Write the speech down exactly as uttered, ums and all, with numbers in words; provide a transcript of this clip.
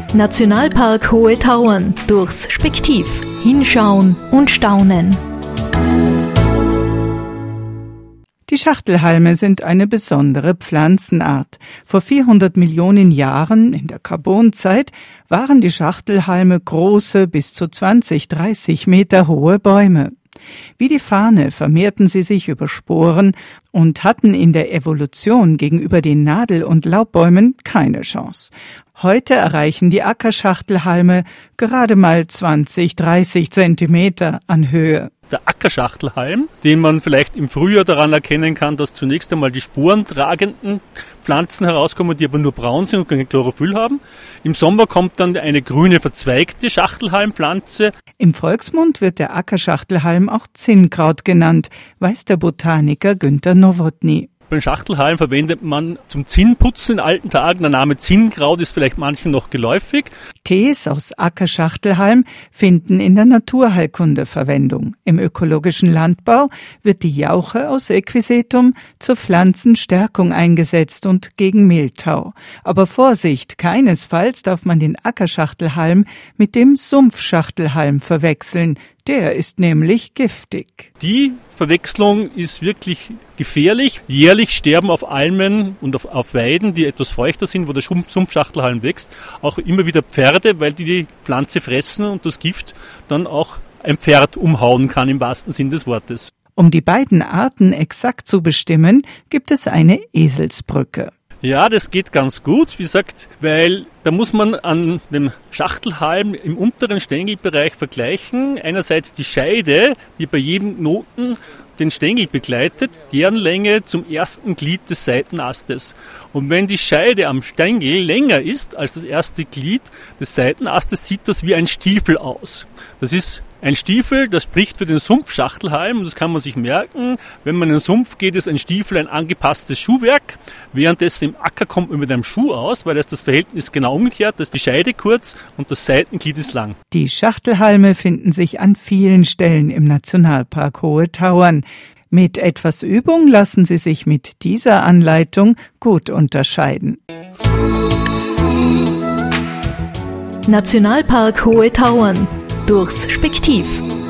Nationalpark Hohe Tauern durchs Spektiv. Hinschauen und staunen. Die Schachtelhalme sind eine besondere Pflanzenart. Vor vierhundert Millionen Jahren, in der Karbonzeit, waren die Schachtelhalme große, bis zu zwanzig, dreißig Meter hohe Bäume. Wie die Farne vermehrten sie sich über Sporen und hatten in der Evolution gegenüber den Nadel- und Laubbäumen keine Chance. Heute erreichen die Ackerschachtelhalme gerade mal zwanzig, dreißig Zentimeter an Höhe. Der Ackerschachtelhalm, den man vielleicht im Frühjahr daran erkennen kann, dass zunächst einmal die sporentragenden Pflanzen herauskommen, die aber nur braun sind und kein Chlorophyll haben. Im Sommer kommt dann eine grüne verzweigte Schachtelhalmpflanze. Im Volksmund wird der Ackerschachtelhalm auch Zinnkraut genannt, weiß der Botaniker Günther Nowotny. Beim Schachtelhalm verwendet man zum Zinnputzen in alten Tagen. Der Name Zinnkraut ist vielleicht manchen noch geläufig. Tees aus Ackerschachtelhalm finden in der Naturheilkunde Verwendung. Im ökologischen Landbau wird die Jauche aus Equisetum zur Pflanzenstärkung eingesetzt und gegen Mehltau. Aber Vorsicht, keinesfalls darf man den Ackerschachtelhalm mit dem Sumpfschachtelhalm verwechseln. Der ist nämlich giftig. Die Verwechslung ist wirklich gefährlich. Jährlich sterben auf Almen und auf, auf Weiden, die etwas feuchter sind, wo der Sumpfschachtelhalm wächst, auch immer wieder Pferde, weil die die Pflanze fressen und das Gift dann auch ein Pferd umhauen kann, im wahrsten Sinn des Wortes. Um die beiden Arten exakt zu bestimmen, gibt es eine Eselsbrücke. Ja, das geht ganz gut, wie gesagt, weil da muss man an dem Schachtelhalm im unteren Stängelbereich vergleichen. Einerseits die Scheide, die bei jedem Knoten den Stängel begleitet, deren Länge zum ersten Glied des Seitenastes. Und wenn die Scheide am Stängel länger ist als das erste Glied des Seitenastes, sieht das wie ein Stiefel aus. Das ist ein Stiefel, das spricht für den Sumpfschachtelhalm, und das kann man sich merken. Wenn man in den Sumpf geht, ist ein Stiefel ein angepasstes Schuhwerk. Währenddessen im Acker kommt man mit einem Schuh aus, weil das das Verhältnis genau umgekehrt, da ist die Scheide kurz und das Seitenglied ist lang. Die Schachtelhalme finden sich an vielen Stellen im Nationalpark Hohe Tauern. Mit etwas Übung lassen sie sich mit dieser Anleitung gut unterscheiden. Nationalpark Hohe Tauern durchs Spektiv.